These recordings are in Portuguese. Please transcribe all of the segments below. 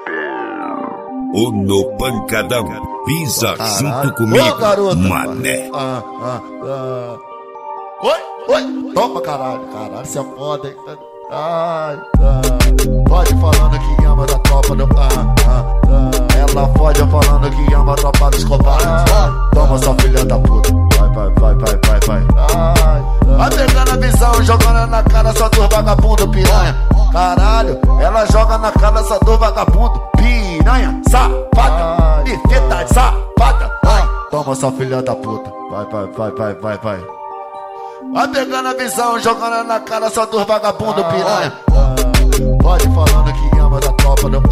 O No Pancadão pisa junto comigo, garoto, mané. Oi, toma caralho, cê é foda, hein? Ai, pode falando que ama da tropa do ela fode falando que ama a tropa dos covardes. Toma sua filha da puta, vai. Vai pegando a visão, jogando na cara só dos vagabundo piranha. Caralho, ela joga na cara só do vagabundo piranha, safada, perfeita, safada. Toma sua filha da puta, vai. Vai pegando a visão, jogando na cara só dos vagabundo piranha. Pode falando que ama da tropa do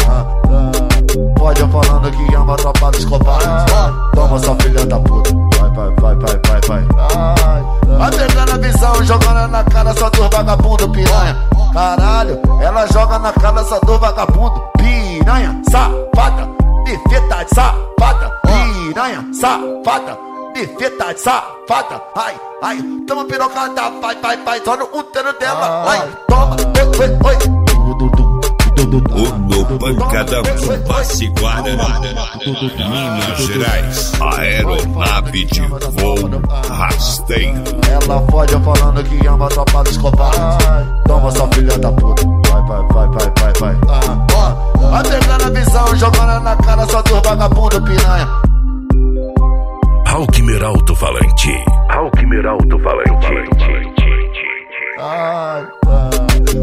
pode falando que ama a tropa dos covardes. Toma sua filha da puta, vai. Vai pegando a visão, jogando na cara só dos vagabundo piranha. Caralho, ela joga na cara só do vagabundo piranha, safada, perfeita, safada, piranha, safada, perfeita, safada. Ai, toma pirocada, vai, só no útero dela. Ai, toma, oi. O No Pancadão, Passe Guarani, Minas Gerais, aeronave de voo rasteiro. Ela fode falando que ama a tropa dos covardes. Toma sua filha da puta, vai. Vai pegando a visão, jogando na cara só dos vagabundo piranha. Alckmin Alto-Falante. Ai,